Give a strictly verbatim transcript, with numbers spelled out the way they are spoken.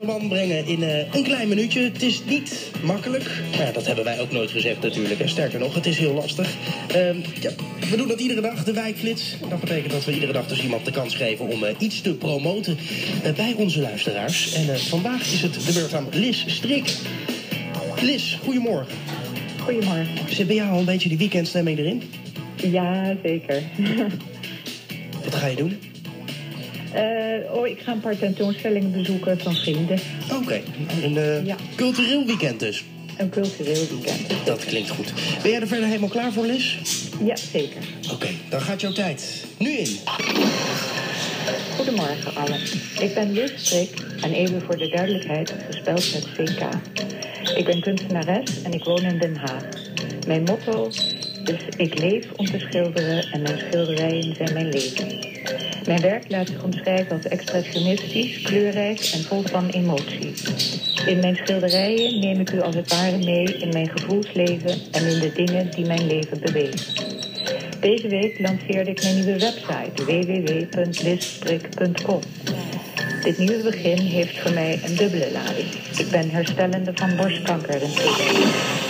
Man brengen in uh, een klein minuutje. Het is niet makkelijk. Maar ja, dat hebben wij ook nooit gezegd natuurlijk. En sterker nog, het is heel lastig. Uh, ja, we doen dat iedere dag, de wijkflits. Dat betekent dat we iedere dag dus iemand de kans geven om uh, iets te promoten uh, bij onze luisteraars. En uh, vandaag is het de beurt aan Lis Strik. Lis, goedemorgen. Goedemorgen. Zit bij jou al een beetje die weekendstemming erin? Ja, zeker. Wat ga je doen? Uh, oh, ik ga een paar tentoonstellingen bezoeken van vrienden. Oké, okay. een uh, ja. cultureel weekend dus. Een cultureel weekend. Dus dat klinkt goed. Ben jij er verder helemaal klaar voor, Lis? Ja, zeker. Oké, okay, dan gaat jouw tijd nu in. Goedemorgen allen. Ik ben Lis Strik en even voor de duidelijkheid gespeld met C K. Ik ben kunstenares en ik woon in Den Haag. Mijn motto is: ik leef om te schilderen en mijn schilderijen zijn mijn leven. Mijn werk laat zich omschrijven als expressionistisch, kleurrijk en vol van emotie. In mijn schilderijen neem ik u als het ware mee in mijn gevoelsleven en in de dingen die mijn leven bewegen. Deze week lanceerde ik mijn nieuwe website w w w punt lisstrik punt com. Dit nieuwe begin heeft voor mij een dubbele lading. Ik ben herstellende van borstkanker in tweeduizend.